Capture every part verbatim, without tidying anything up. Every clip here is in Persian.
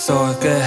ساقه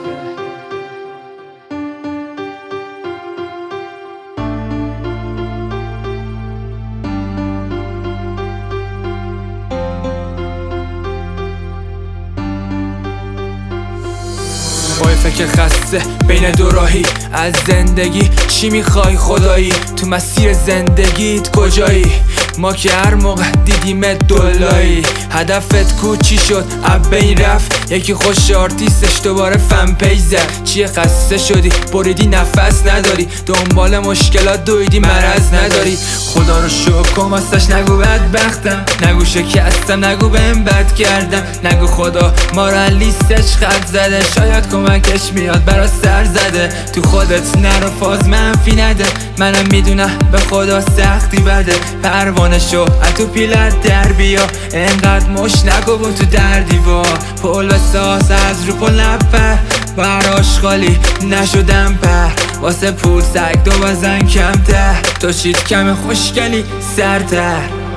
با فکر خسته بین دو راهی از زندگی چی میخوای خدایی؟ تو مسیر زندگیت کجایی؟ ما که هر موقع دیدیمت دلایی هدفت کو چی شد؟ اب این رفت یکی خوش آرتیستش دوباره فن پیج زد. چیه خسته شدی؟ بریدی نفس نداری دنبال مشکلات دویدی مرض نداری. خدا رو شکر کن واسش نگو بدبختم، نگو شکستم، نگو بهم بد کردم، نگو خدا ما رو لیستش خط زده، شاید کمکش میاد برا سر زده. تو خودت نرو فاز منفی نده، منم میدونم به خدا سختی بده. پروانه شو اتو پیلت در بیا، انقدر مش نگو تو در دیوار. پل بساز از رو پل نپر، براش خالی نشدم پر. واسه پول سگ دو بزن کمتر، تو چیت کم خوشگلی سرتر.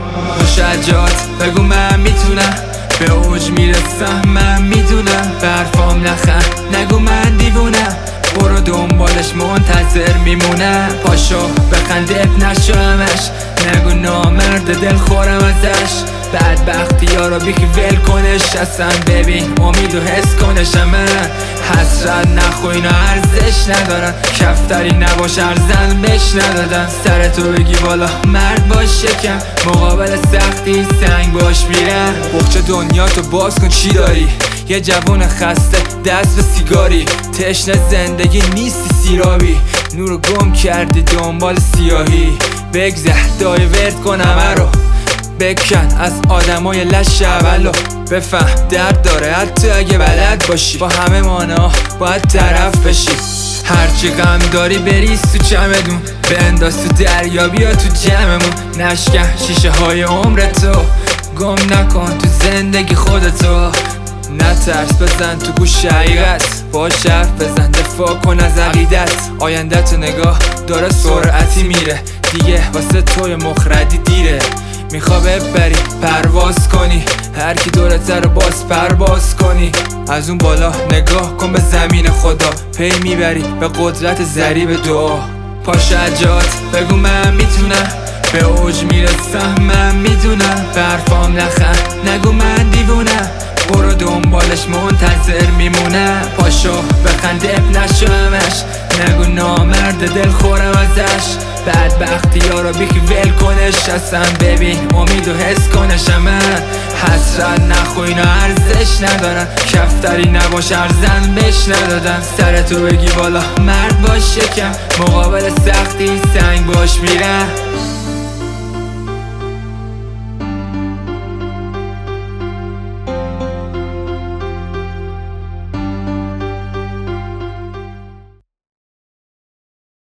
مشجعات بگو من میتونم، به اوج میرسم من میدونم. برفام نخند نگو من دیوونم، برو دنبالش منتظر میمونم. پاشو بخند اب نشو همش، نگو نامرد دل خورم ازش. بدبختی ها رو بیخی ول کنش، اصلا ببین امید و حس کنش. من حسرت نخو اینا ارزش ندارن، کفتری نباش ارزن بش ندادن. سرتو بگی بالا مرد باش شکم، مقابل سختی سنگ باش میرن. بخچه دنیا تو باز کن چی داری؟ یه جوون خسته دست به سیگاری، تشنه زندگی نیستی سیرابی. نورو گم کردی دنبال سیاهی، بگذر دای ورد کن همه رو، بکن از آدمای لش اولو. بفهم درد داره حتی اگه بلد باشی، با همه مانا باید طرف بشی. هرچی غم داری بریز تو چمدون، بنداز تو دریا بیا تو جمعمون. نشکن شیشه های عمرتو، گم نکن تو زندگی خودتو. نترس بزن تو گوش حقیقت، باش حرف بزن دفاع کن از عقیدت. آینده تو نگاه داره سرعتی میره، دیگه واسه توی مخردی دیره. میخوا ببری پرواز کنی، هر کی دورت رو باز پرواز کنی. از اون بالا نگاه کن به زمین خدا، پی میبری به قدرت ضریب دعا. پاشجات بگو من میتونم، به اوج میرسم من میدونم. برفام نخند نگو من دیوونم، برو دنبالش منتظر میمونم. پاشو بخند اب نشو همش، نگو نامرد دل خورم ازش. بدبختی ها رو بیخی ول کنش، اصلا ببین امید و حس کنش. من حسرت نخو اینا ارزش ندارن، کفتری نباش ارزن بش ندادن. سرتو بگی بالا مرد باش شکم، مقابل سختی سنگ باش میرن.